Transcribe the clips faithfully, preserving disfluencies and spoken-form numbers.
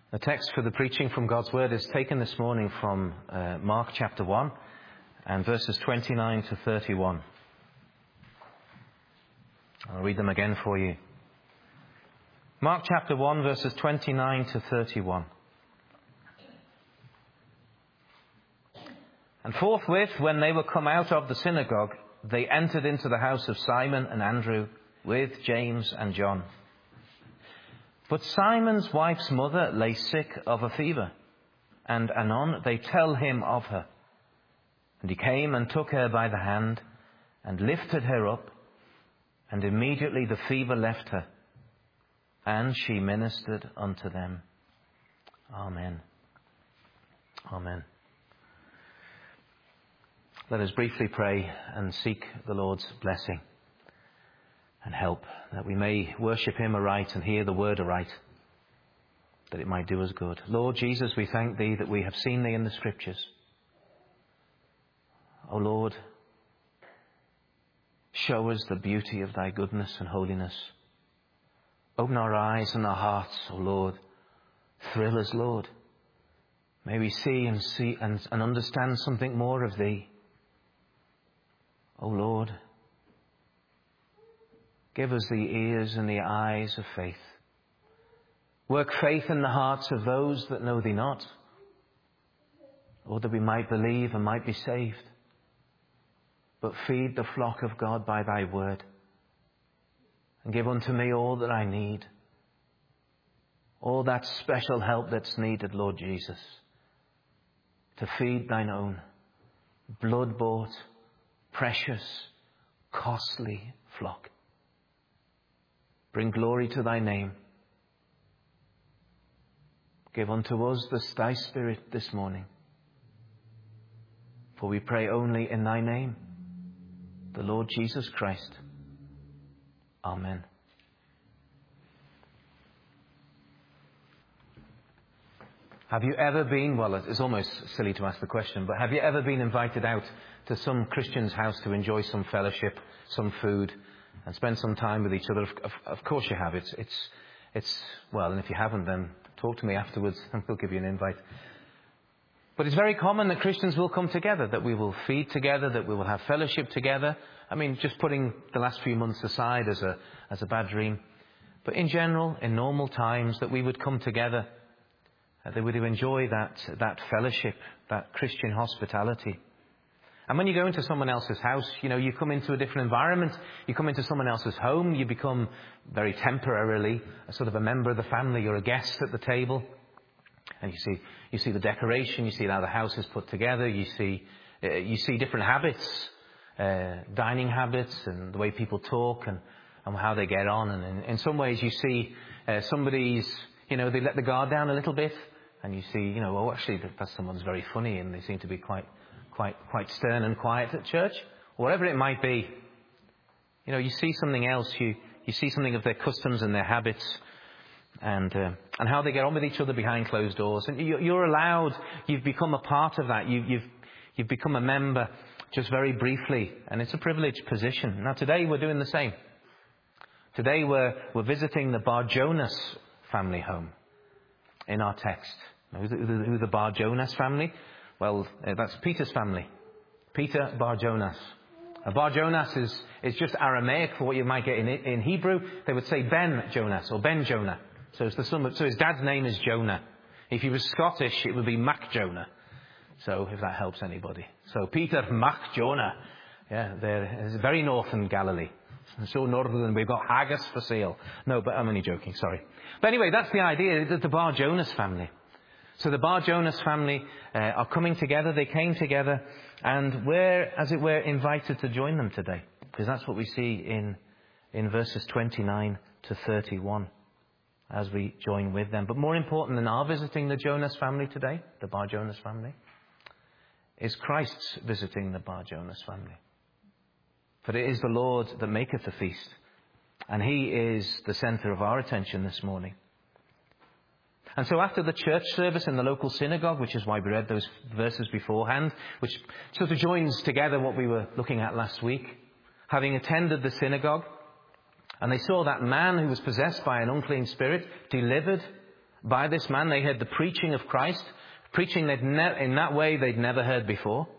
The text for the preaching from God's Word is taken this morning from uh, Mark chapter one and verses twenty-nine to thirty-one. I'll read them again for you. Mark chapter one, verses twenty-nine to thirty-one. And forthwith, when they were come out of the synagogue, they entered into the house of Simon and Andrew with James and John. But Simon's wife's mother lay sick of a fever, and anon they tell him of her. And he came and took her by the hand, and lifted her up, and immediately the fever left her, and she ministered unto them. Amen. Amen. Let us briefly pray and seek the Lord's blessing and help, that we may worship him aright and hear the word aright, that it might do us good. Lord Jesus, we thank thee that we have seen thee in the Scriptures. O Lord, show us the beauty of thy goodness and holiness. Open our eyes and our hearts, O Lord. Thrill us, Lord. May we see and see and, and understand something more of thee. O Lord, give us the ears and the eyes of faith. Work faith in the hearts of those that know thee not, or that we might believe and might be saved. But feed the flock of God by thy word, and give unto me all that I need, all that special help that's needed, Lord Jesus, to feed thine own blood-bought, precious, costly flock. Bring glory to thy name. Give unto us this thy Spirit this morning. For we pray only in thy name, the Lord Jesus Christ. Amen. Have you ever been, well, it's almost silly to ask the question, but have you ever been invited out to some Christian's house to enjoy some fellowship, some food, and spend some time with each other? Of, of, of course you have. It's, it's, it's, well, and if you haven't, then talk to me afterwards and we'll give you an invite. But it's very common that Christians will come together, that we will feed together, that we will have fellowship together. I mean, just putting the last few months aside as a, as a bad dream. But in general, in normal times, that we would come together, that we would enjoy that, that fellowship, that Christian hospitality. And when you go into someone else's house, you know, you come into a different environment. You come into someone else's home. You become very temporarily a sort of a member of the family. You're a guest at the table. And you see, you see the decoration. You see how the house is put together. You see, uh, you see different habits, uh, dining habits, and the way people talk and, and how they get on. And in, in some ways, you see uh, somebody's, you know, they let the guard down a little bit, and you see, you know, oh, actually, that someone's very funny, and they seem to be quite. Quite, quite stern and quiet at church, or whatever it might be. You know, you see something else. You you see something of their customs and their habits, and uh, and how they get on with each other behind closed doors. And you, you're allowed. You've become a part of that. You, you've you've become a member just very briefly, and it's a privileged position. Now today we're doing the same. Today we're we're visiting the Bar-Jonas family home in our text. Who's the, who the Bar-Jonas family? Well, uh, that's Peter's family. Peter Bar-Jonas. Uh, Bar-Jonas is, is just Aramaic for what you might get in, in Hebrew. They would say Ben-Jonas or Ben-Jonah. So, it's the son of, so his dad's name is Jonah. If he was Scottish, it would be Mac-Jonah. So if that helps anybody. So Peter Mac-Jonah. Yeah, they're it's very northern Galilee. So northern we've got haggis for sale. No, but I'm only joking, sorry. But anyway, that's the idea, the, the Bar-Jonas family. So the Bar-Jonas family uh, are coming together. They came together, and we're, as it were, invited to join them today, because that's what we see in in verses twenty-nine to thirty-one as we join with them. But more important than our visiting the Jonas family today, the Bar-Jonas family, is Christ's visiting the Bar-Jonas family. For it is the Lord that maketh the feast, and he is the centre of our attention this morning. And so after the church service in the local synagogue, which is why we read those verses beforehand, which sort of joins together what we were looking at last week, having attended the synagogue, and they saw that man who was possessed by an unclean spirit delivered by this man. They heard the preaching of Christ, preaching they'd ne- in that way they'd never heard before.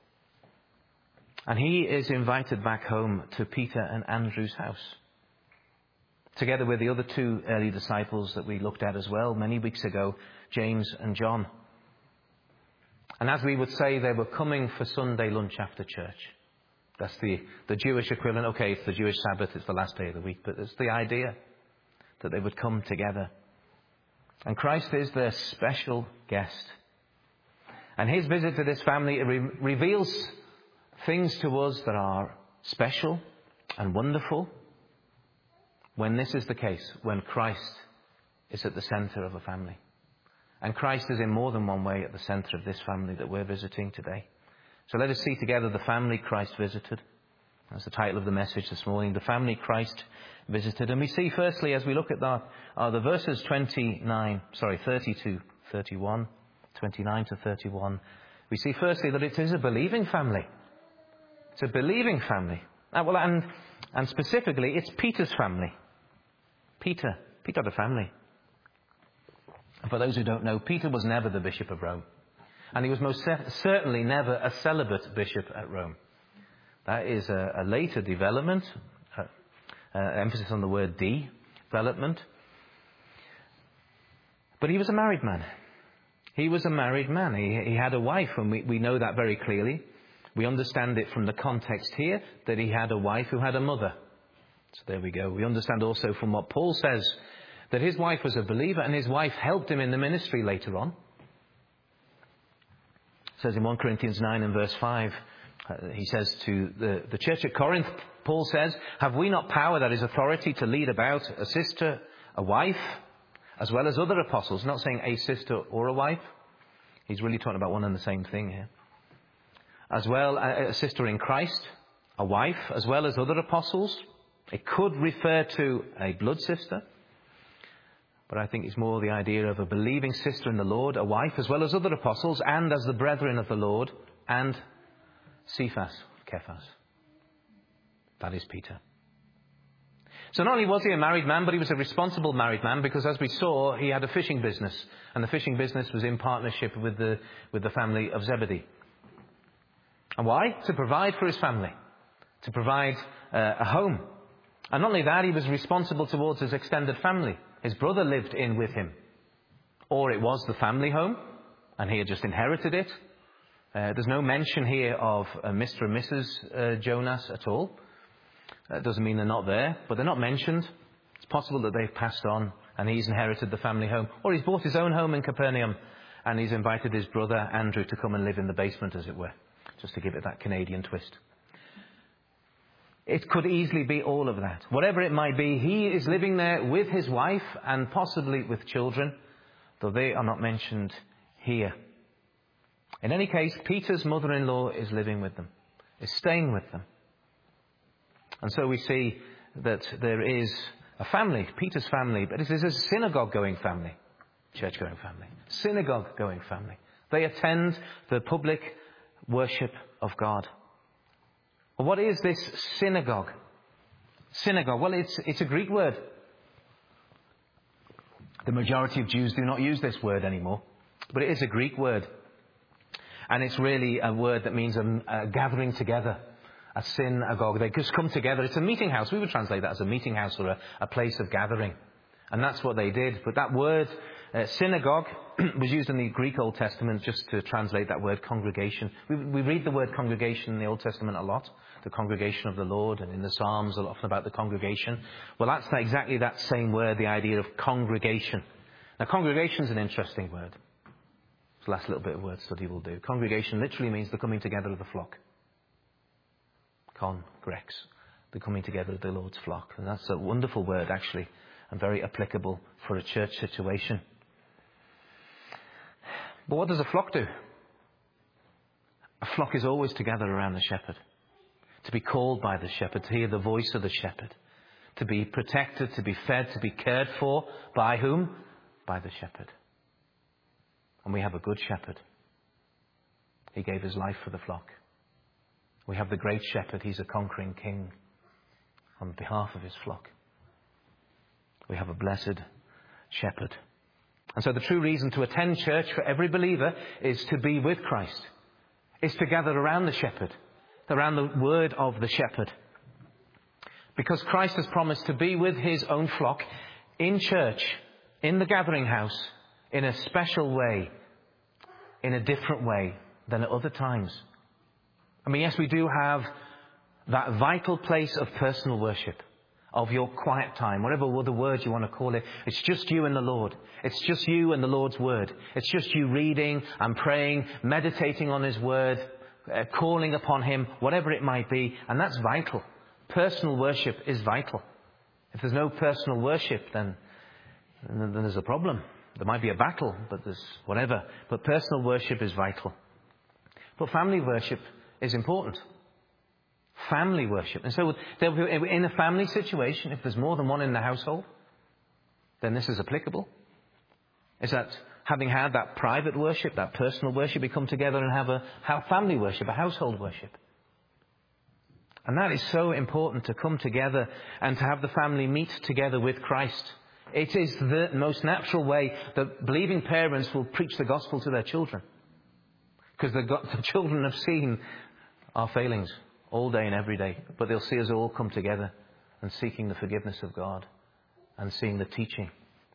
And he is invited back home to Peter and Andrew's house, together with the other two early disciples that we looked at as well many weeks ago, James and John. And as we would say, they were coming for Sunday lunch after church. That's the, the Jewish equivalent. Okay, it's the Jewish Sabbath, it's the last day of the week, but it's the idea that they would come together. And Christ is their special guest. And his visit to this family re- reveals things to us that are special and wonderful when this is the case, when Christ is at the centre of a family. And Christ is in more than one way at the centre of this family that we're visiting today. So let us see together the family Christ visited. That's the title of the message this morning, the family Christ visited. And we see firstly, as we look at that, are the verses twenty-nine, sorry, thirty-two, thirty-one, twenty-nine to thirty-one. We see firstly that it is a believing family. It's a believing family. Uh, well, and, and specifically, it's Peter's family. Peter. Peter had a family. And for those who don't know, Peter was never the Bishop of Rome. And he was most certainly never a celibate bishop at Rome. That is a, a later development, uh, uh, emphasis on the word D, development. But he was a married man. He was a married man. He, he had a wife, and we, we know that very clearly. We understand it from the context here that he had a wife who had a mother. So there we go. We understand also from what Paul says that his wife was a believer and his wife helped him in the ministry later on. It says in First Corinthians nine and verse five, uh, he says to the, the church at Corinth, Paul says, have we not power, that is authority, to lead about a sister, a wife, as well as other apostles? Not saying a sister or a wife. He's really talking about one and the same thing here. As well, a, a sister in Christ, a wife, as well as other apostles. It could refer to a blood sister. But I think it's more the idea of a believing sister in the Lord, a wife, as well as other apostles, and as the brethren of the Lord, and Cephas, Kephas. That is Peter. So not only was he a married man, but he was a responsible married man, because as we saw, he had a fishing business. And the fishing business was in partnership with the, with the family of Zebedee. And why? To provide for his family. To provide uh, a home. And not only that, he was responsible towards his extended family. His brother lived in with him. Or it was the family home, and he had just inherited it. Uh, there's no mention here of uh, Mister and Missus Uh, Jonas at all. That doesn't mean they're not there, but they're not mentioned. It's possible that they've passed on, and he's inherited the family home. Or he's bought his own home in Capernaum, and he's invited his brother Andrew to come and live in the basement, as it were, just to give it that Canadian twist. It could easily be all of that. Whatever it might be, he is living there with his wife and possibly with children, though they are not mentioned here. In any case, Peter's mother-in-law is living with them, is staying with them. And so we see that there is a family, Peter's family, but it is a synagogue-going family, church-going family, synagogue-going family. They attend the public worship of God. Well, what is this synagogue? Synagogue, well, it's, it's a Greek word. The majority of Jews do not use this word anymore, but it is a Greek word. And it's really a word that means a, a gathering together, a synagogue. They just come together. It's a meeting house. We would translate that as a meeting house or a, a place of gathering. And that's what they did. But that word, uh, synagogue, was used in the Greek Old Testament just to translate that word congregation. We, we read the word congregation in the Old Testament a lot. The congregation of the Lord, and in the Psalms often about the congregation. Well, that's exactly that same word, the idea of congregation. Now, congregation is an interesting word. It's the last little bit of word study we'll do. Congregation literally means the coming together of the flock. Con, Grex, the coming together of the Lord's flock. And that's a wonderful word, actually, and very applicable for a church situation. But what does a flock do? A flock is always together around the shepherd. To be called by the shepherd, to hear the voice of the shepherd. To be protected, to be fed, to be cared for. By whom? By the shepherd. And we have a good shepherd. He gave his life for the flock. We have the great shepherd. He's a conquering king on behalf of his flock. We have a blessed shepherd. And so the true reason to attend church for every believer is to be with Christ, is to gather around the shepherd, around the word of the shepherd. Because Christ has promised to be with his own flock in church, in the gathering house, in a special way, in a different way than at other times. I mean, yes, we do have that vital place of personal worship, of your quiet time, whatever other word you want to call it. It's just you and the Lord. It's just you and the Lord's word. It's just you reading and praying, meditating on his word, uh, calling upon him, whatever it might be. And that's vital. Personal worship is vital. If there's no personal worship, then, then there's a problem. There might be a battle, but there's whatever. But personal worship is vital. But family worship is important. Family worship. And so in a family situation, if there's more than one in the household, then this is applicable. Is that having had that private worship, that personal worship, we come together and have a have family worship, a household worship. And that is so important, to come together and to have the family meet together with Christ. It is the most natural way that believing parents will preach the gospel to their children. Because the, the children have seen our failings all day and every day. But they'll see us all come together and seeking the forgiveness of God and seeing the teaching.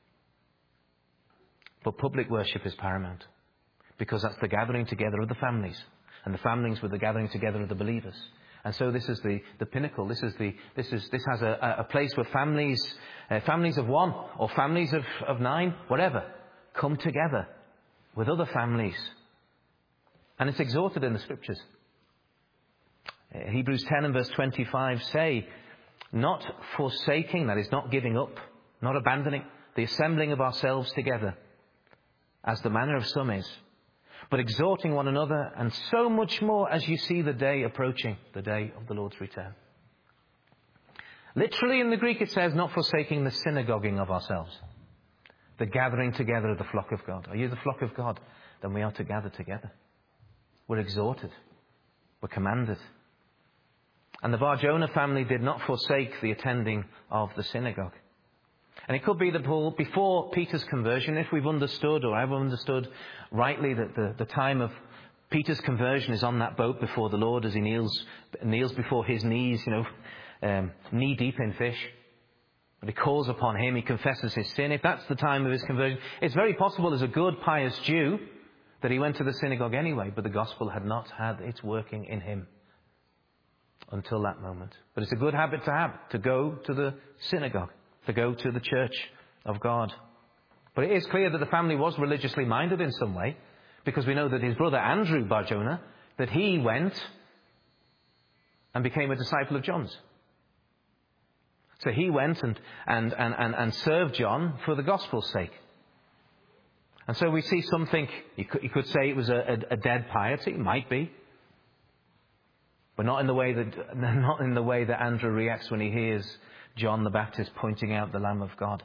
But public worship is paramount, because that's the gathering together of the families. And the families with the gathering together of the believers. And so this is the, the pinnacle. This is the this is this has a, a place where families uh, families of one or families of, of nine, whatever, come together with other families. And it's exhorted in the scriptures. Uh, Hebrews ten and verse twenty-five say, not forsaking, that is not giving up, not abandoning, the assembling of ourselves together, as the manner of some is, but exhorting one another, and so much more as you see the day approaching, the day of the Lord's return. Literally in the Greek it says, not forsaking the synagoguing of ourselves, the gathering together of the flock of God. Are you the flock of God? Then we are to gather together. We're exhorted. We're commanded. And the Bar-Jonah family did not forsake the attending of the synagogue. And it could be that Paul, before Peter's conversion, if we've understood, or I've understood rightly, that the, the time of Peter's conversion is on that boat before the Lord as he kneels kneels before his knees, you know, um, knee deep in fish. But he calls upon him, he confesses his sin. If that's the time of his conversion, it's very possible as a good, pious Jew that he went to the synagogue anyway, but the gospel had not had its working in him until that moment. But it's a good habit to have, to go to the synagogue, to go to the church of God. But it is clear that the family was religiously minded in some way, because we know that his brother Andrew Bar-Jonah, that he went and became a disciple of John's. So he went and, and, and, and, and served John for the gospel's sake. And so we see something, you could, you could say it was a, a, a dead piety, might be. But not in the way that not in the way that Andrew reacts when he hears John the Baptist pointing out the Lamb of God.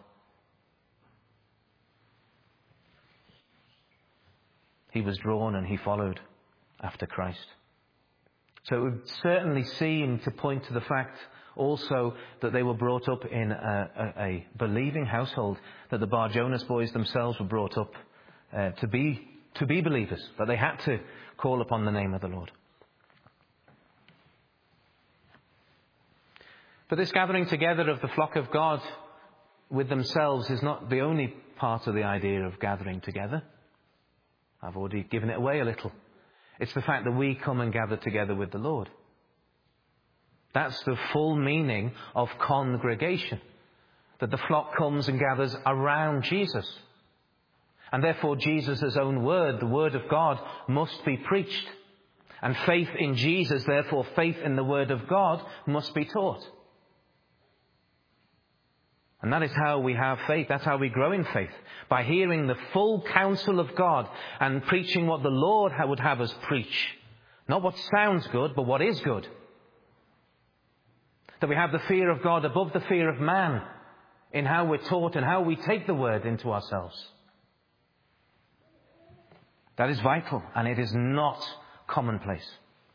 He was drawn and he followed after Christ. So it would certainly seem to point to the fact also that they were brought up in a, a, a believing household, that the Bar-Jonah's boys themselves were brought up uh, to be to be believers, that they had to call upon the name of the Lord. But this gathering together of the flock of God with themselves is not the only part of the idea of gathering together. I've already given it away a little. It's the fact that we come and gather together with the Lord. That's the full meaning of congregation. That the flock comes and gathers around Jesus. And therefore Jesus' own word, the word of God, must be preached. And faith in Jesus, therefore faith in the word of God, must be taught. And that is how we have faith. That's how we grow in faith. By hearing the full counsel of God and preaching what the Lord would have us preach. Not what sounds good, but what is good. That we have the fear of God above the fear of man in how we're taught and how we take the word into ourselves. That is vital, and it is not commonplace,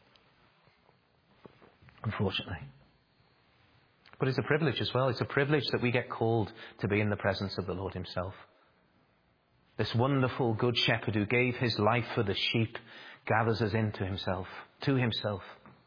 unfortunately. But it's a privilege as well. It's a privilege that we get called to be in the presence of the Lord himself. this wonderful good shepherd who gave his life for the sheep, gathers us into himself, to himself.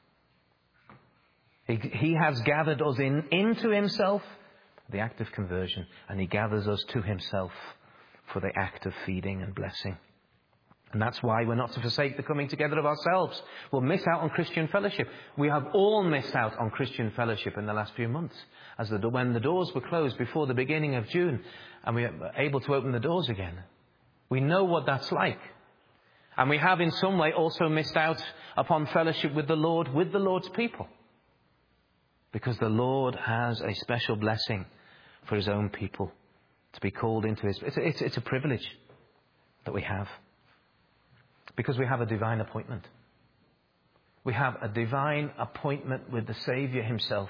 He, he has gathered us in into himself, the act of conversion, and he gathers us to himself for the act of feeding and blessing. And that's why we're not to forsake the coming together of ourselves. We'll miss out on Christian fellowship. We have all missed out on Christian fellowship in the last few months, as the, when the doors were closed before the beginning of June, and we were able to open the doors again. We know what that's like. And we have in some way also missed out upon fellowship with the Lord, with the Lord's people. Because the Lord has a special blessing for his own people to be called into his... It's a, it's, it's a privilege that we have. Because we have a divine appointment. We have a divine appointment with the Saviour himself.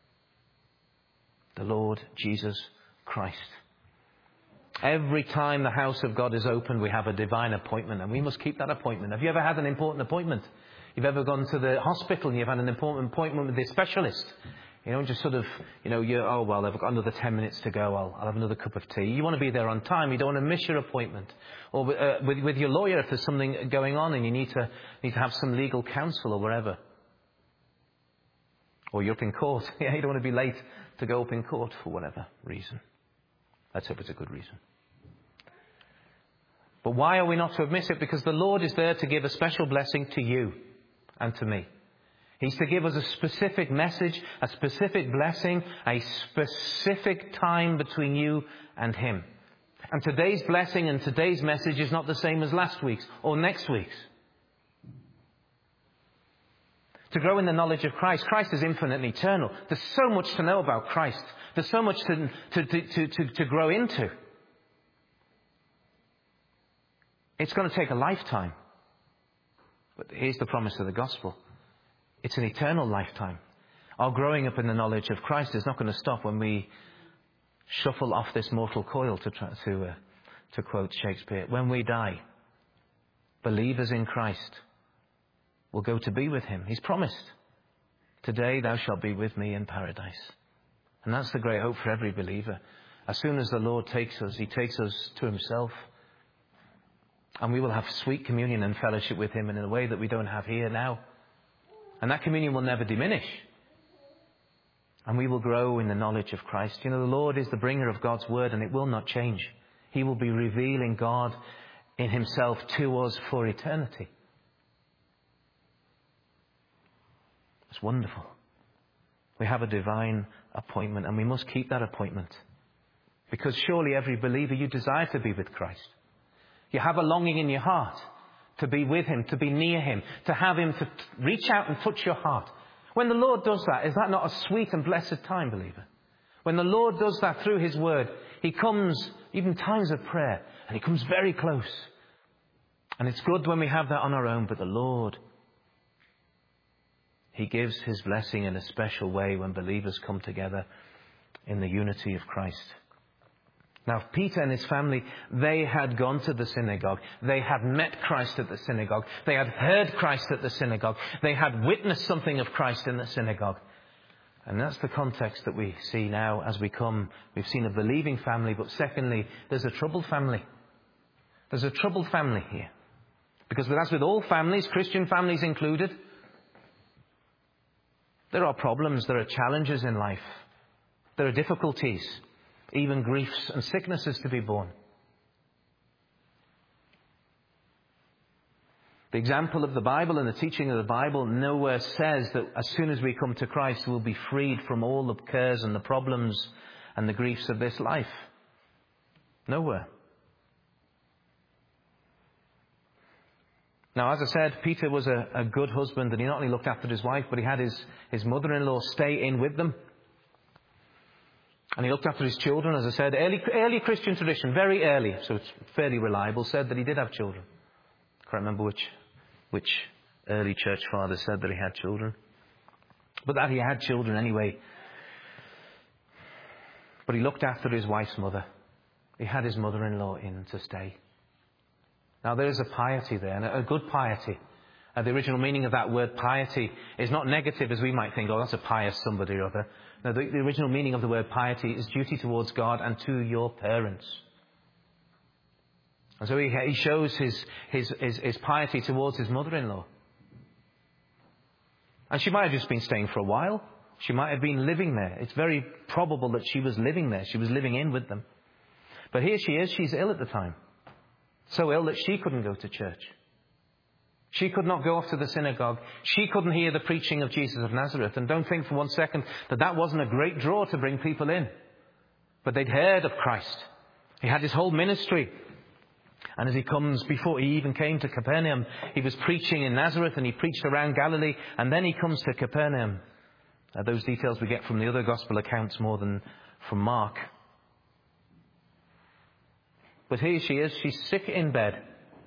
The Lord Jesus Christ. Every time the house of God is opened, we have a divine appointment, and we must keep that appointment. Have you ever had an important appointment? You've ever gone to the hospital and you've had an important appointment with the specialist? You don't just sort of, you know, you're, oh, well, I've got another ten minutes to go. I'll, I'll have another cup of tea. You want to be there on time. You don't want to miss your appointment. Or uh, with, with your lawyer, if there's something going on and you need to, need to have some legal counsel or wherever. Or you're up in court. Yeah, you don't want to be late to go up in court for whatever reason. Let's hope it's a good reason. But why are we not to miss it? Because the Lord is there to give a special blessing to you and to me. He's to give us a specific message, a specific blessing, a specific time between you and him. And today's blessing and today's message is not the same as last week's or next week's. To grow in the knowledge of Christ. Christ is infinite and eternal. There's so much to know about Christ. There's so much to, to, to, to, to grow into. It's going to take a lifetime. But here's the promise of the gospel. It's an eternal lifetime. Our growing up in the knowledge of Christ is not going to stop when we shuffle off this mortal coil, to try, to, uh, to quote Shakespeare. When we die, believers in Christ will go to be with him. He's promised, today thou shalt be with me in paradise. And that's the great hope for every believer. As soon as the Lord takes us, he takes us to himself. And we will have sweet communion and fellowship with him in a way that we don't have here now. And that communion will never diminish. And we will grow in the knowledge of Christ. You know, the Lord is the bringer of God's word, and it will not change. He will be revealing God in himself to us for eternity. It's wonderful. We have a divine appointment, and we must keep that appointment. Because surely every believer, you desire to be with Christ. You have a longing in your heart to be with him, to be near him, to have him to reach out and touch your heart. When the Lord does that, is that not a sweet and blessed time, believer? When the Lord does that through his word, he comes, even times of prayer, and he comes very close. And it's good when we have that on our own, but the Lord, he gives his blessing in a special way when believers come together in the unity of Christ. Now, Peter and his family, they had gone to the synagogue. They had met Christ at the synagogue. They had heard Christ at the synagogue. They had witnessed something of Christ in the synagogue. And that's the context that we see now as we come. We've seen a believing family, but secondly, there's a troubled family. There's a troubled family here. Because as with all families, Christian families included, there are problems, there are challenges in life. There are difficulties. Even griefs and sicknesses to be borne. The example of the Bible and the teaching of the Bible nowhere says that as soon as we come to Christ, we'll be freed from all the cares and the problems and the griefs of this life. Nowhere. Now, as I said, Peter was a, a good husband, and he not only looked after his wife, but he had his, his mother-in-law stay in with them. And he looked after his children, as I said. Early, early Christian tradition, very early, so it's fairly reliable, said that he did have children. I can't remember which, which early church father said that he had children. But that he had children anyway. But he looked after his wife's mother. He had his mother-in-law in to stay. Now there is a piety there, and a good piety. Uh, the original meaning of that word piety is not negative as we might think, oh, that's a pious somebody or other. No, the, the original meaning of the word piety is duty towards God and to your parents. And so he, he shows his, his, his, his piety towards his mother-in-law. And she might have just been staying for a while. She might have been living there. It's very probable that she was living there. She was living in with them. But here she is. She's ill at the time. So ill that she couldn't go to church. She could not go off to the synagogue. She couldn't hear the preaching of Jesus of Nazareth. And don't think for one second that that wasn't a great draw to bring people in. But they'd heard of Christ. He had his whole ministry. And as he comes, before he even came to Capernaum, he was preaching in Nazareth and he preached around Galilee. And then he comes to Capernaum. Uh, those details we get from the other gospel accounts more than from Mark. But here she is. She's sick in bed.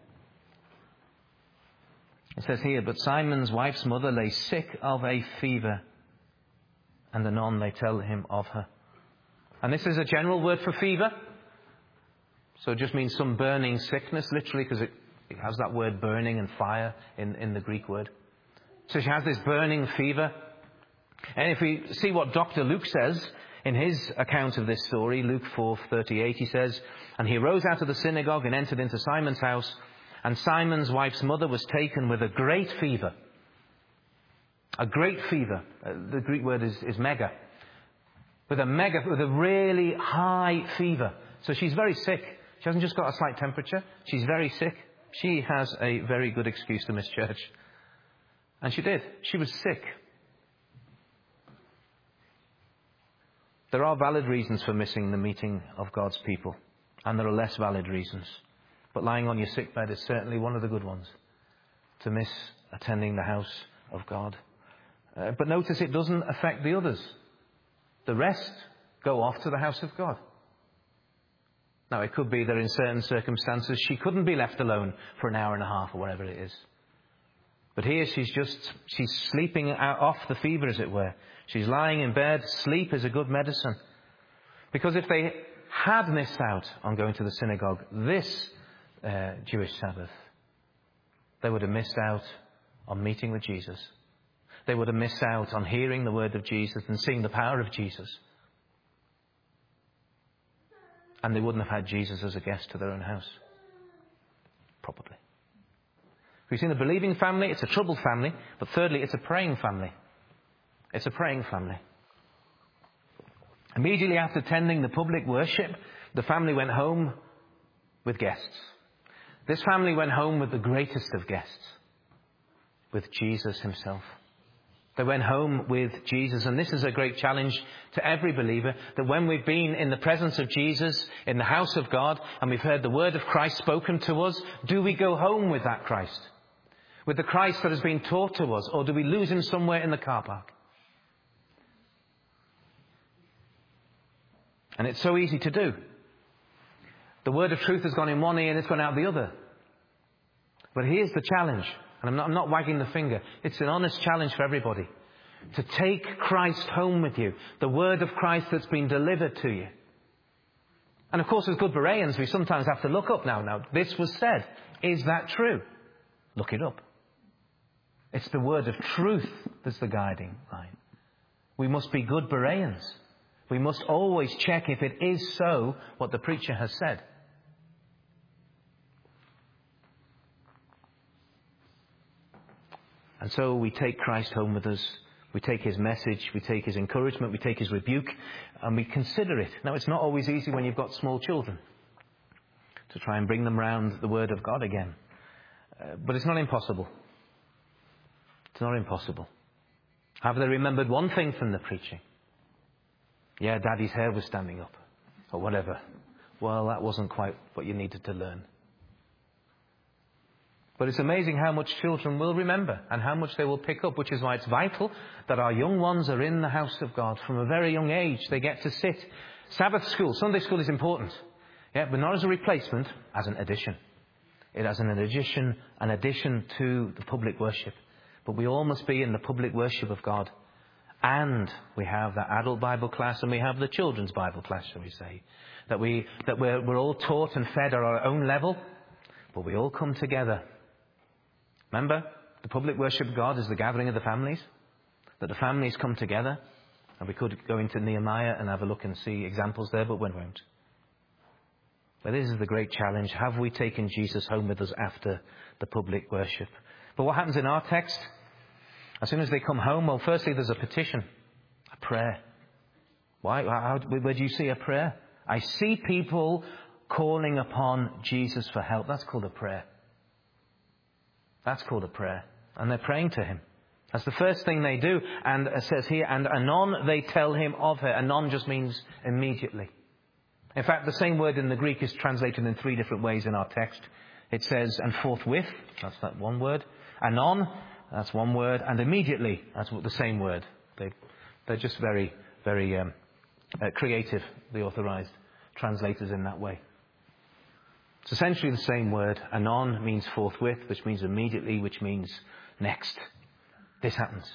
It says here, but Simon's wife's mother lay sick of a fever. And anon they tell him of her. And this is a general word for fever. So it just means some burning sickness, literally, because it, it has that word burning and fire in, in the Greek word. So she has this burning fever. And if we see what Doctor Luke says in his account of this story, Luke four thirty-eight, he says, and he rose out of the synagogue and entered into Simon's house. And Simon's wife's mother was taken with a great fever. A great fever. Uh, the Greek word is, is mega. With a mega, with a really high fever. So she's very sick. She hasn't just got a slight temperature. She's very sick. She has a very good excuse to miss church. And she did. She was sick. There are valid reasons for missing the meeting of God's people. And there are less valid reasons. But lying on your sickbed is certainly one of the good ones. To miss attending the house of God. Uh, but notice it doesn't affect the others. The rest go off to the house of God. Now, it could be that in certain circumstances she couldn't be left alone for an hour and a half or whatever it is. But here she's just, she's sleeping out off the fever, as it were. She's lying in bed. Sleep is a good medicine. Because if they had missed out on going to the synagogue this uh, Jewish Sabbath, they would have missed out on meeting with Jesus. They would have missed out on hearing the word of Jesus and seeing the power of Jesus. And they wouldn't have had Jesus as a guest to their own house. Probably. We've seen a believing family. It's a troubled family. But thirdly, it's a praying family. It's a praying family. Immediately after attending the public worship, the family went home with guests. This family went home with the greatest of guests. With Jesus himself. They went home with Jesus. And this is a great challenge to every believer, that when we've been in the presence of Jesus, in the house of God, and we've heard the word of Christ spoken to us, do we go home with that Christ? With the Christ that has been taught to us? Or do we lose him somewhere in the car park? And it's so easy to do. The word of truth has gone in one ear and it's gone out the other. But here's the challenge. And I'm not, I'm not wagging the finger. It's an honest challenge for everybody. To take Christ home with you. The word of Christ that's been delivered to you. And of course, as good Bereans, we sometimes have to look up now. Now, this was said. Is that true? Look it up. It's the word of truth that's the guiding line. We must be good Bereans. We must always check if it is so what the preacher has said. And so we take Christ home with us. We take his message. We take his encouragement. We take his rebuke. And we consider it. Now, it's not always easy when you've got small children to try and bring them round the word of God again. Uh, but it's not impossible. It's not impossible. Have they remembered one thing from the preaching? Yeah, Daddy's hair was standing up. Or whatever. Well, that wasn't quite what you needed to learn. But it's amazing how much children will remember and how much they will pick up, which is why it's vital that our young ones are in the house of God from a very young age. They get to sit. Sabbath school, Sunday school is important. Yeah, but not as a replacement, as an addition. It as an addition, an addition to the public worship. But we all must be in the public worship of God. And we have that adult Bible class and we have the children's Bible class, shall we say. That, we, that we're, we're all taught and fed at our own level, but we all come together. Remember, the public worship of God is the gathering of the families. That the families come together. And we could go into Nehemiah and have a look and see examples there, but we won't. But this is the great challenge. Have we taken Jesus home with us after the public worship? But what happens in our text? As soon as they come home, well, firstly, there's a petition, a prayer. Why? How, where do you see a prayer? I see people calling upon Jesus for help. That's called a prayer. That's called a prayer. And they're praying to him. That's the first thing they do. And it says here, and anon they tell him of her. Anon just means immediately. In fact, the same word in the Greek is translated in three different ways in our text. It says, and forthwith, that's that one word. Anon, that's one word. And immediately, that's the same word. They, they're just very, very um, uh, creative, the authorized translators in that way. It's essentially the same word. Anon means forthwith, which means immediately, which means next. This happens.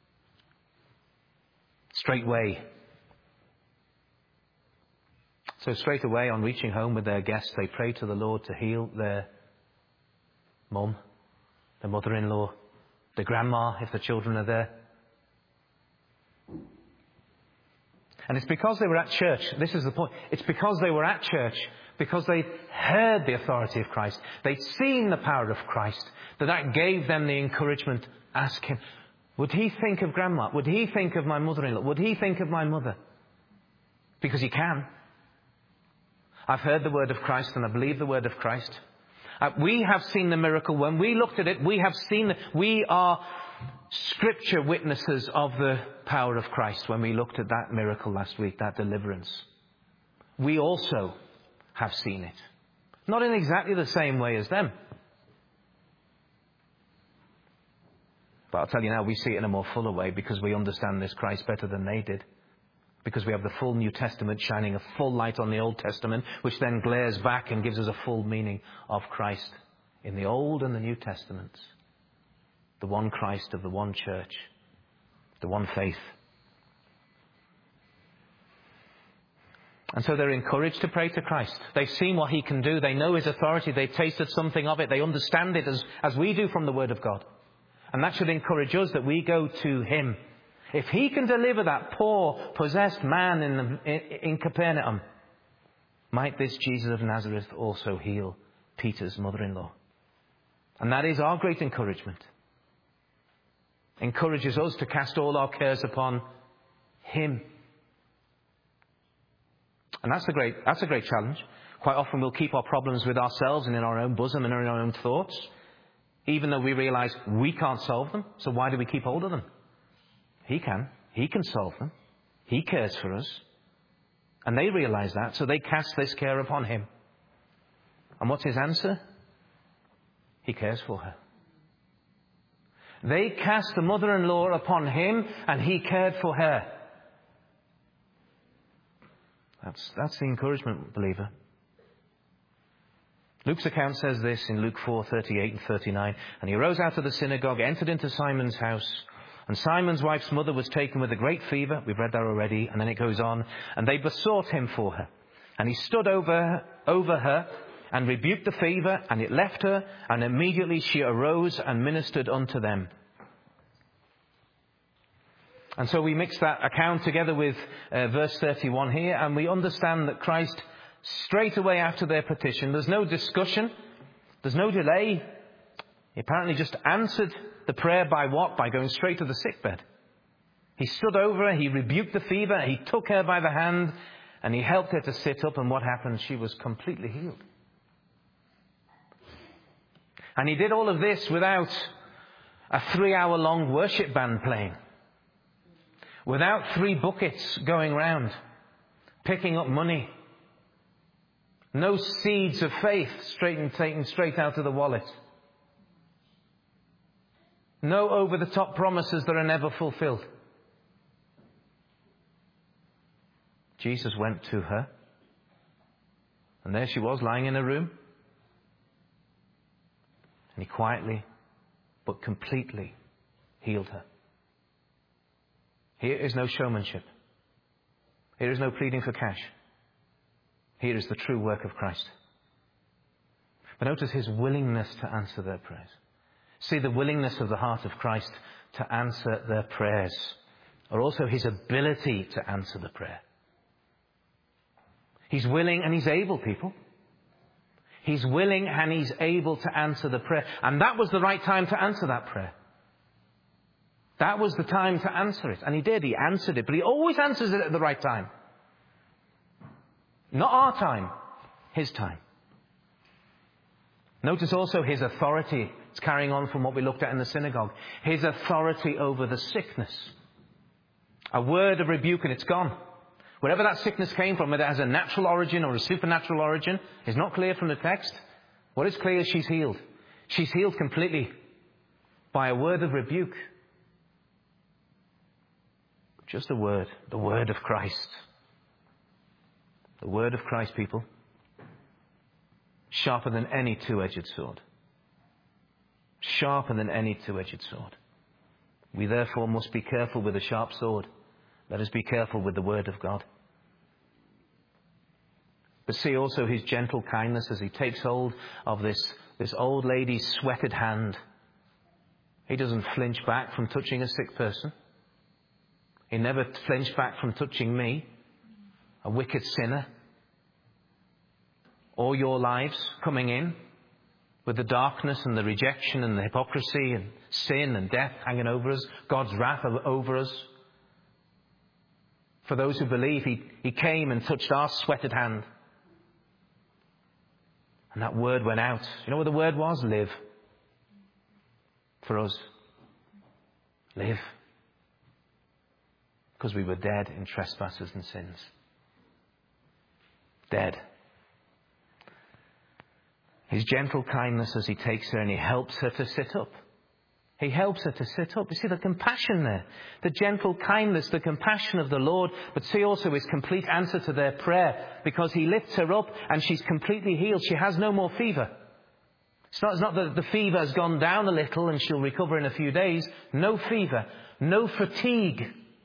Straightway. So straight away, on reaching home with their guests, they pray to the Lord to heal their mum, their mother-in-law, their grandma, if the children are there. And it's because they were at church. This is the point. It's because they were at church, because they heard the authority of Christ, they'd seen the power of Christ, that that gave them the encouragement. Ask him, would he think of grandma? Would he think of my mother-in-law? Would he think of my mother? Because he can. I've heard the word of Christ and I believe the word of Christ. Uh, we have seen the miracle. When we looked at it, we have seen it. We are scripture witnesses of the power of Christ when we looked at that miracle last week, that deliverance. We also have seen it. Not in exactly the same way as them. But I'll tell you now, we see it in a more fuller way because we understand this Christ better than they did. Because we have the full New Testament shining a full light on the Old Testament, which then glares back and gives us a full meaning of Christ in the Old and the New Testaments. The one Christ of the one church, the one faith. And so they're encouraged to pray to Christ. They've seen what he can do. They know his authority. They've tasted something of it. They understand it as, as we do from the Word of God. And that should encourage us that we go to him. If he can deliver that poor, possessed man in, the, in, in Capernaum, might this Jesus of Nazareth also heal Peter's mother-in-law? And that is our great encouragement. Encourages us to cast all our cares upon him. And that's a great, that's a great challenge. Quite often we'll keep our problems with ourselves and in our own bosom and in our own thoughts, even though we realize we can't solve them. So why do we keep hold of them? He can. He can solve them. He cares for us. And they realize that, so they cast this care upon him. And what's his answer? He cares for her. They cast the mother-in-law upon him, and he cared for her. That's, that's the encouragement, believer. Luke's account says this in Luke four, thirty-eight and thirty-nine. And he arose out of the synagogue, entered into Simon's house. And Simon's wife's mother was taken with a great fever. We've read that already. And then it goes on. And they besought him for her. And he stood over, over her and rebuked the fever. And it left her. And immediately she arose and ministered unto them. And so we mix that account together with uh, verse thirty-one here. And we understand that Christ, straight away after their petition, there's no discussion. There's no delay. He apparently just answered the prayer by what? By going straight to the sickbed. He stood over her, he rebuked the fever, he took her by the hand, and he helped her to sit up, and what happened? She was completely healed. And he did all of this without a three-hour long worship band playing. Without three buckets going round, picking up money. No seeds of faith straight and taken straight out of the wallet. No over-the-top promises that are never fulfilled. Jesus went to her. And there she was, lying in a room. And he quietly, but completely, healed her. Here is no showmanship. Here is no pleading for cash. Here is the true work of Christ. But notice his willingness to answer their prayers. See the willingness of the heart of Christ to answer their prayers, or also his ability to answer the prayer. He's willing and he's able, people. He's willing and He's able to answer the prayer. And that was the right time to answer that prayer. That was the time to answer it. And He did. He answered it. But He always answers it at the right time. Not our time. His time. Notice also His authority. It's carrying on from what we looked at in the synagogue. His authority over the sickness. A word of rebuke and it's gone. Wherever that sickness came from, whether it has a natural origin or a supernatural origin, is not clear from the text. What is clear is she's healed. She's healed completely by a word of rebuke. Just a word. The word of Christ. The word of Christ, people. Sharper than any two-edged sword. Sharper than any two-edged sword. We therefore must be careful with a sharp sword. Let us be careful with the word of God. But see also His gentle kindness as He takes hold of this, this old lady's sweated hand. He doesn't flinch back from touching a sick person. He never flinched back from touching me, a wicked sinner. All your lives coming in with the darkness and the rejection and the hypocrisy and sin and death hanging over us, God's wrath over us. For those who believe, He, he came and touched our sweated hand. And that word went out. You know what the word was? Live. For us. Live. Because we were dead in trespasses and sins. Dead. His gentle kindness as He takes her and He helps her to sit up. He helps her to sit up. You see the compassion there. The gentle kindness, the compassion of the Lord. But see also His complete answer to their prayer. Because He lifts her up and she's completely healed. She has no more fever. It's not, it's not that the fever has gone down a little and she'll recover in a few days. No fever. No fatigue.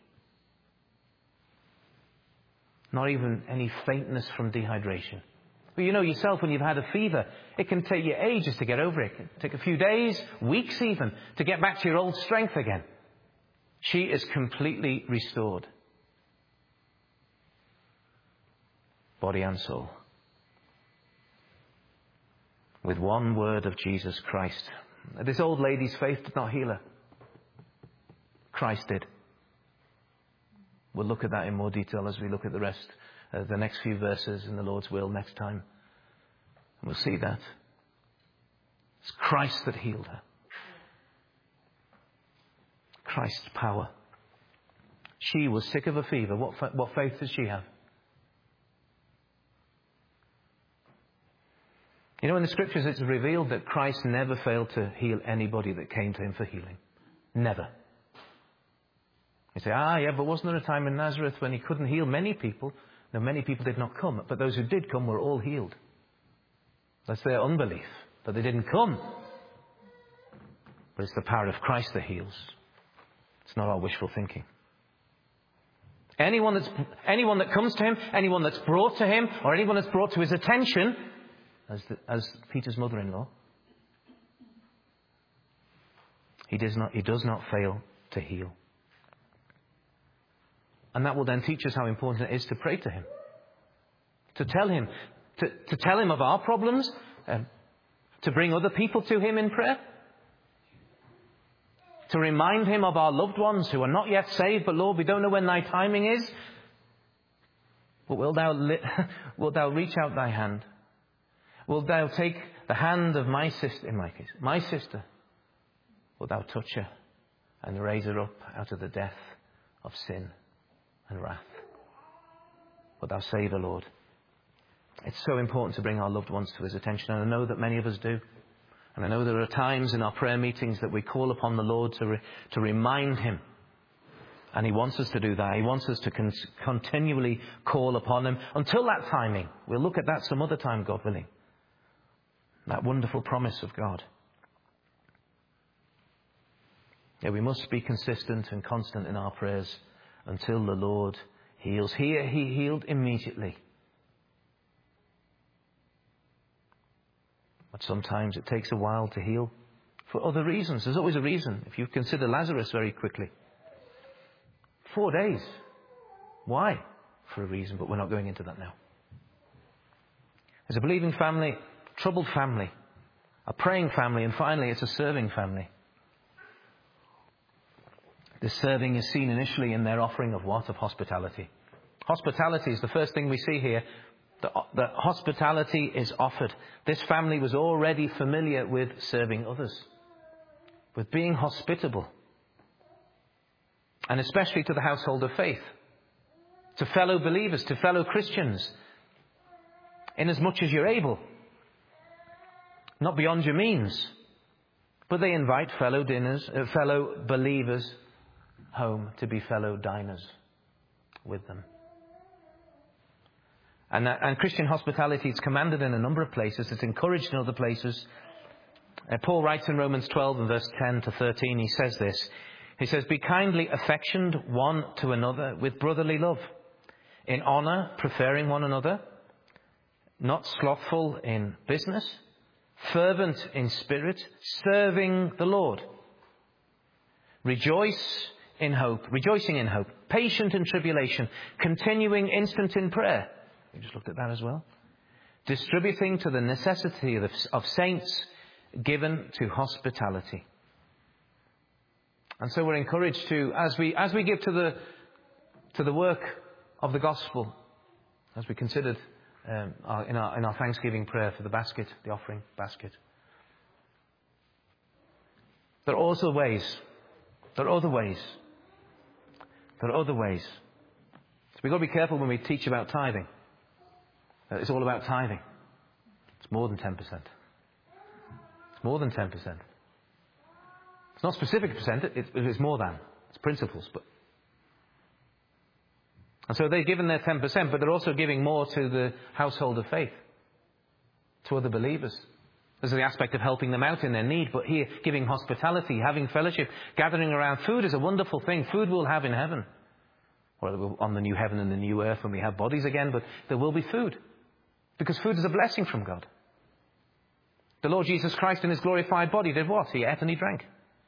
Not even any faintness from dehydration. But you know yourself, when you've had a fever, it can take you ages to get over it. It can take a few days, weeks even, to get back to your old strength again. She is completely restored. Body and soul. With one word of Jesus Christ. This old lady's faith did not heal her. Christ did. We'll look at that in more detail as we look at the rest, uh, the next few verses in the Lord's will next time. And we'll see that. It's Christ that healed her. Christ's power. She was sick of a fever. What, fa- what faith does she have? You know, in the scriptures it's revealed that Christ never failed to heal anybody that came to Him for healing. Never. You say, ah, yeah, but wasn't there a time in Nazareth when He couldn't heal many people? No, many people did not come, but those who did come were all healed. That's their unbelief, that they didn't come. But it's the power of Christ that heals. It's not our wishful thinking. Anyone that's, anyone that comes to Him, anyone that's brought to Him, or anyone that's brought to His attention, as, the, as Peter's mother-in-law, he does not, he does not fail to heal. And that will then teach us how important it is to pray to Him. To tell Him. To, to tell Him of our problems. Um, to bring other people to Him in prayer. To remind Him of our loved ones who are not yet saved. But Lord, we don't know when Thy timing is. But wilt Thou, li- wilt thou reach out Thy hand? Wilt Thou take the hand of my sister, in my case, my sister. Wilt Thou touch her and raise her up out of the death of sin and wrath. But Thou save her, Lord. It's so important to bring our loved ones to His attention, and I know that many of us do. And I know there are times in our prayer meetings that we call upon the Lord to re- to remind Him. And He wants us to do that. He wants us to con- continually call upon Him until that timing. We'll look at that some other time, God willing. That wonderful promise of God. Yeah, we must be consistent and constant in our prayers until the Lord heals. Here He healed immediately. But sometimes it takes a while to heal for other reasons. There's always a reason. If you consider Lazarus very quickly. Four days. Why? For a reason, but we're not going into that now. As a believing family, troubled family, a praying family, and finally it's a serving family. This serving is seen initially in their offering of what? Of hospitality. Hospitality is the first thing we see here. The, the hospitality is offered. This family was already familiar with serving others, with being hospitable, and especially to the household of faith, to fellow believers, to fellow Christians, in as much as you're able, not beyond your means, but they invite fellow dinners, uh, fellow believers home to be fellow diners with them. And, uh, and Christian hospitality is commanded in a number of places. It's encouraged in other places. Uh, Paul writes in Romans twelve and verse ten to thirteen, he says this. He says, "Be kindly affectioned one to another with brotherly love, in honour preferring one another, not slothful in business, fervent in spirit, serving the Lord. Rejoice in hope, rejoicing in hope, patient in tribulation, continuing instant in prayer." We just looked at that as well. "Distributing to the necessity of, of saints, given to hospitality." And so we're encouraged to, as we as we give to the to the work of the gospel, as we considered um, our, in our in our Thanksgiving prayer for the basket, the offering basket. There are also ways. There are other ways. There are other ways. So we've got to be careful when we teach about tithing. It's all about tithing. It's more than ten percent. It's more than ten percent. It's not specific percent, it, it's more than. It's principles. But And so they've given their ten percent, but they're also giving more to the household of faith, to other believers. There's the aspect of helping them out in their need, but here, giving hospitality, having fellowship, gathering around. Food is a wonderful thing. Food we'll have in heaven. Or on the new heaven and the new earth when we have bodies again, but there will be food. Because food is a blessing from God. The Lord Jesus Christ in his glorified body did what? He ate and he drank.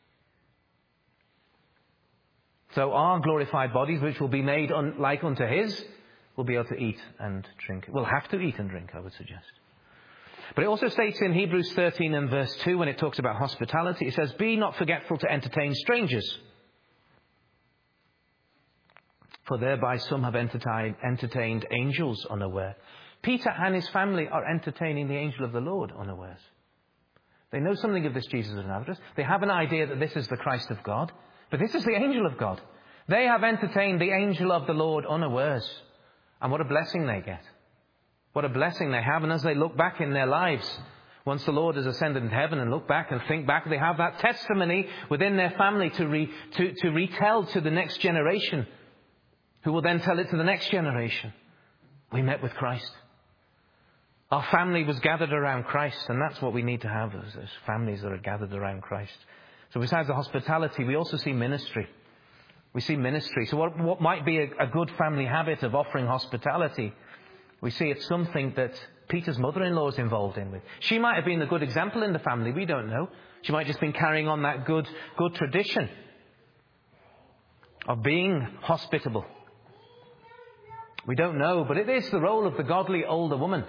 So our glorified bodies, which will be made un- like unto his, will be able to eat and drink. We'll have to eat and drink, I would suggest. But it also states in Hebrews thirteen and verse two, when it talks about hospitality, it says, "Be not forgetful to entertain strangers, for thereby some have entertained, entertained angels unaware." Peter and his family are entertaining the angel of the Lord unawares. They know something of this Jesus of Nazareth. They have an idea that this is the Christ of God. But this is the angel of God. They have entertained the angel of the Lord unawares. And what a blessing they get. What a blessing they have. And as they look back in their lives, once the Lord has ascended into heaven and look back and think back, they have that testimony within their family to, re, to, to retell to the next generation, who will then tell it to the next generation. We met with Christ. Our family was gathered around Christ, and that's what we need to have as, as families that are gathered around Christ. So besides the hospitality, we also see ministry. We see ministry. So what, what might be a, a good family habit of offering hospitality, we see it's something that Peter's mother-in-law is involved in with. She might have been a good example in the family, we don't know. She might have just been carrying on that good, good tradition of being hospitable. We don't know, but it is the role of the godly older woman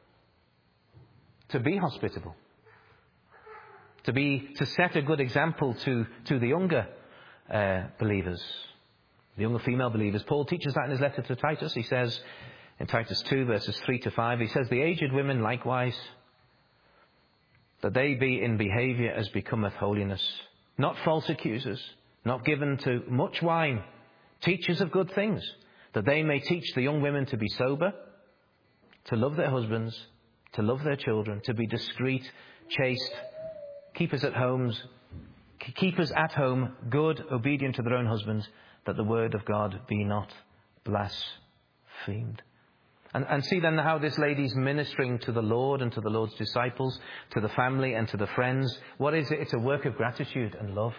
to be hospitable, to be to set a good example to, to the younger uh, believers, the younger female believers. Paul teaches that in his letter to Titus. He says in Titus two, verses three to five, he says, "The aged women likewise, that they be in behaviour as becometh holiness, not false accusers, not given to much wine, teachers of good things, that they may teach the young women to be sober, to love their husbands, to love their children, to be discreet, chaste, keepers at homes, keepers at home, good, obedient to their own husbands, that the word of God be not blasphemed." And, and see then how this lady's ministering to the Lord and to the Lord's disciples, to the family and to the friends. What is it? It's a work of gratitude and love.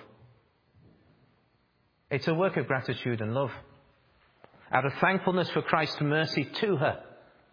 It's a work of gratitude and love. Out of thankfulness for Christ's mercy to her,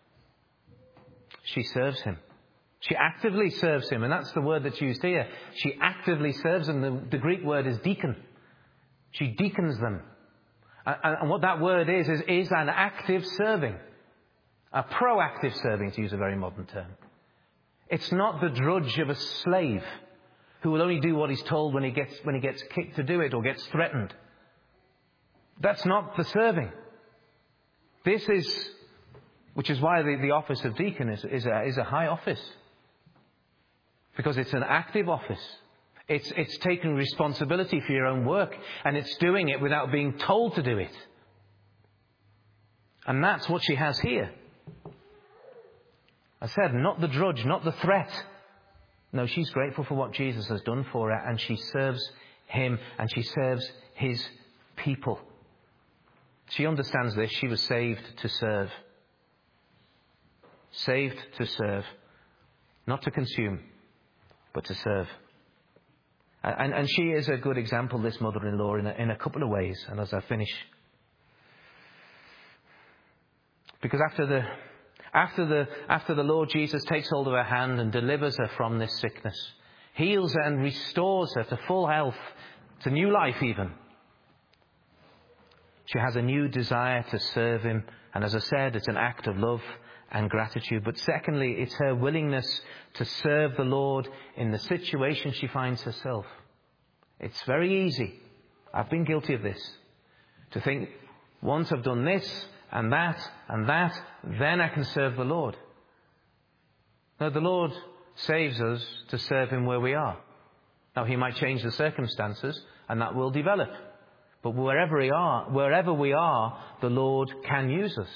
she serves him. She actively serves him. And that's the word that's used here. She actively serves him. The, the Greek word is deacon. She deacons them. And, and what that word is, is, is an active serving. A proactive serving, to use a very modern term. It's not the drudge of a slave who will only do what he's told when he gets, when he gets kicked to do it or gets threatened. That's not the serving. This is, which is why the, the office of deacon is, is, a, is a high office. Because it's an active office. It's, it's taking responsibility for your own work, and it's doing it without being told to do it. And that's what she has here. I said, not the drudge, not the threat. No, she's grateful for what Jesus has done for her, and she serves him, and she serves his people. She understands this. She was saved to serve. Saved to serve. Not to consume, but to serve. And, and she is a good example, this mother-in-law, in a, in a couple of ways. And as I finish, because after the after the after the Lord Jesus takes hold of her hand and delivers her from this sickness, heals her and restores her to full health, to new life even, she has a new desire to serve him. And as I said, it's an act of love and gratitude. But secondly, it's her willingness to serve the Lord in the situation she finds herself. It's very easy. I've been guilty of this. To think, once I've done this and that and that, then I can serve the Lord. No, the Lord saves us to serve him where we are. Now, he might change the circumstances, and that will develop. But wherever we are, wherever we are, the Lord can use us.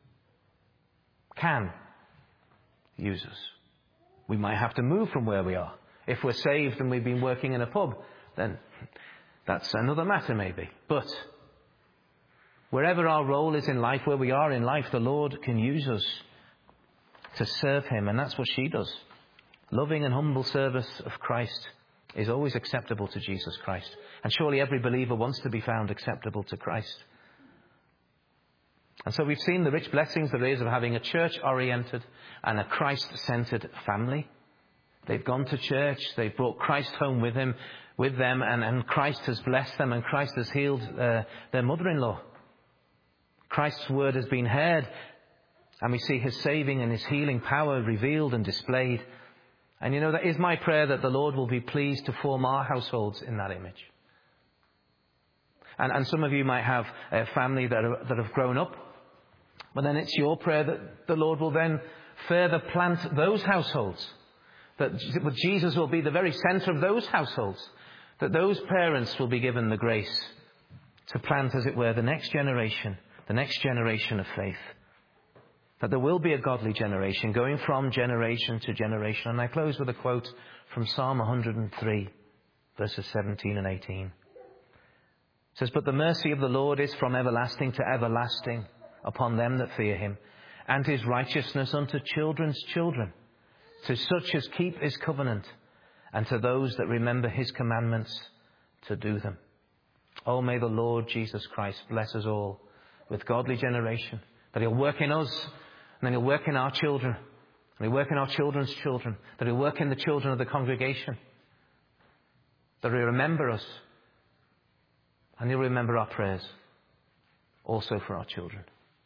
Can use us. We might have to move from where we are. If we're saved and we've been working in a pub, then that's another matter maybe. But wherever our role is in life, where we are in life, the Lord can use us to serve him. And that's what she does. Loving and humble service of Christ is always acceptable to Jesus Christ. And surely every believer wants to be found acceptable to Christ. And so we've seen the rich blessings there is of having a church-oriented and a Christ-centered family. They've gone to church, they've brought Christ home with him, with them, and, and Christ has blessed them, and Christ has healed uh, their mother-in-law. Christ's word has been heard, and we see his saving and his healing power revealed and displayed. And you know, that is my prayer, that the Lord will be pleased to form our households in that image. And, and some of you might have a family that, are, that have grown up. But then it's your prayer that the Lord will then further plant those households. That Jesus will be the very centre of those households. That those parents will be given the grace to plant, as it were, the next generation, the next generation of faith. That there will be a godly generation going from generation to generation. And I close with a quote from Psalm one hundred three, verses seventeen and eighteen. It says, "But the mercy of the Lord is from everlasting to everlasting upon them that fear him, and his righteousness unto children's children, to such as keep his covenant, and to those that remember his commandments to do them." Oh, may the Lord Jesus Christ bless us all with godly generation, that he'll work in us, and then he'll work in our children, and he'll work in our children's children, that he'll work in the children of the congregation, that he'll remember us, and he'll remember our prayers, also for our children.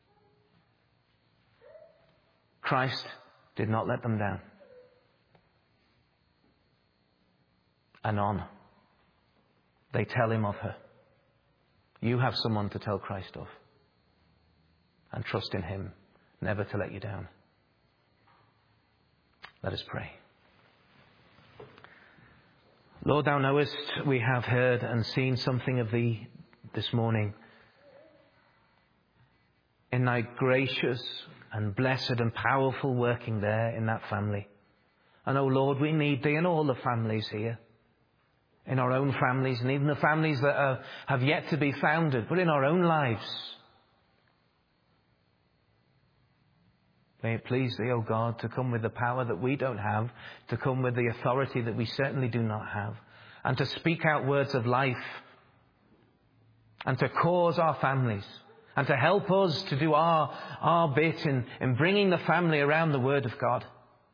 Christ did not let them down. Anon, they tell him of her. You have someone to tell Christ of. And trust in him, never to let you down. Let us pray. Lord, thou knowest we have heard and seen something of thee this morning. In thy gracious and blessed and powerful working there in that family. And oh Lord, we need thee in all the families here. In our own families, and even the families that are, have yet to be founded, but in our own lives. May it please thee, O God, to come with the power that we don't have, to come with the authority that we certainly do not have, and to speak out words of life, and to cause our families, and to help us to do our, our bit in, in bringing the family around the Word of God.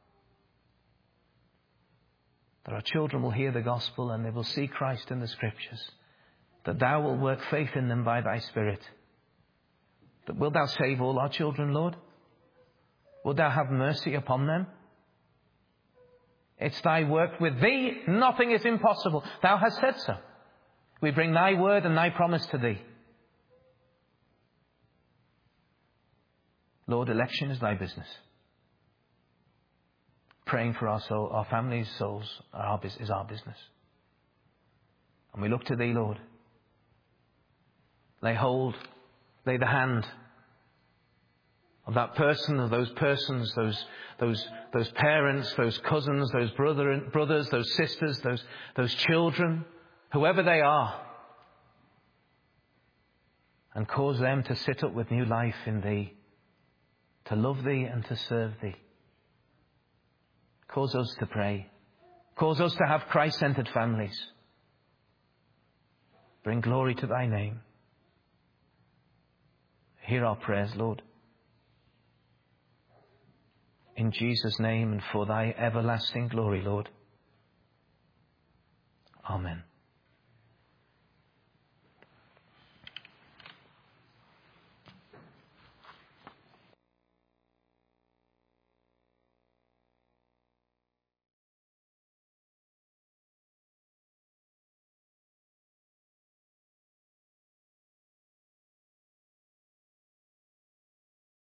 That our children will hear the gospel and they will see Christ in the Scriptures. That thou will work faith in them by thy Spirit. That wilt thou save all our children, Lord? Wilt thou have mercy upon them? It's thy work. With thee nothing is impossible. Thou hast said so. We bring thy word and thy promise to thee. Lord, election is thy business. Praying for our soul, our families' souls are our, is our business. And we look to thee, Lord. Lay hold, lay the hand of that person, of those persons, those those those parents, those cousins, those brother, brothers, those sisters, those those children, whoever they are, and cause them to sit up with new life in thee, to love thee and to serve thee. Cause us to pray. Cause us to have Christ-centered families. Bring glory to thy name. Hear our prayers, Lord. In Jesus' name and for thy everlasting glory, Lord. Amen.